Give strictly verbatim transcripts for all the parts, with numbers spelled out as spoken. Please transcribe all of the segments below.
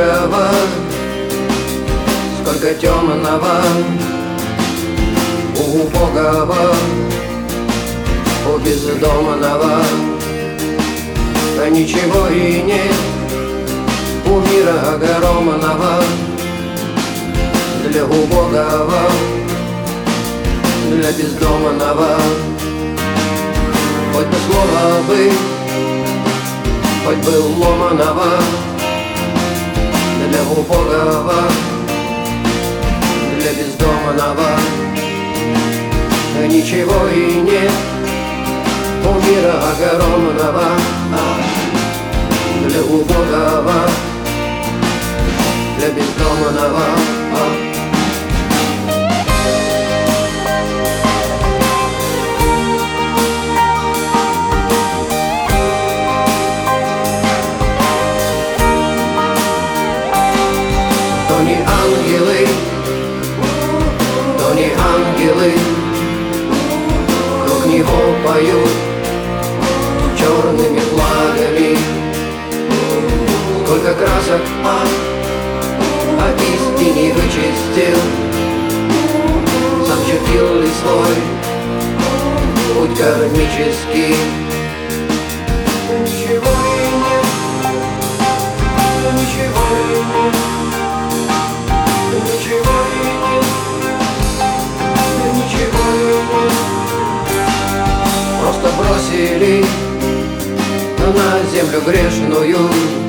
серого, сколько темного у убогого, у бездомного. А ничего и нет у мира огромного для убогого, для бездомного. Хоть бы слово бы, хоть бы ломаного для убогого, для бездомного. Да ничего и нет у мира огромного для убогого, для бездомного. То не ангелы, то не ангелы вокруг него поют черными флагами. Сколько красок, а, а кисти не вычистил, сам чертил ли свой путь кармический. Ничего и нет, ничего и нет, ничего и нет, ничего и нет. Просто бросили на землю грешную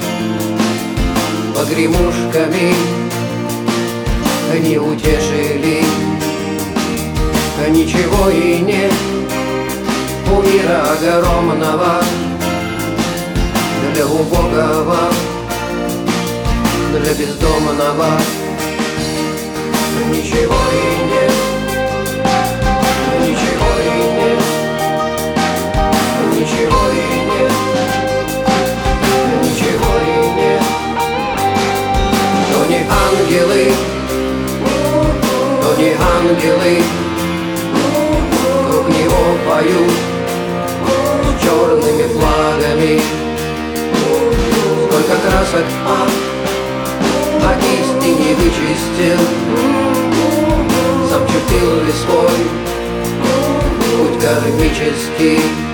погремушками, они утешили. А ничего и нет у мира огромного для убогого, для бездомного. Ничего и нет, ничего и нет, ничего и нет, ничего и нет. То не ангелы, то не ангелы вокруг него поют черными флагами. Сколько красок, а, а кисти не вычистил, сам чертил ли свой путь кармический.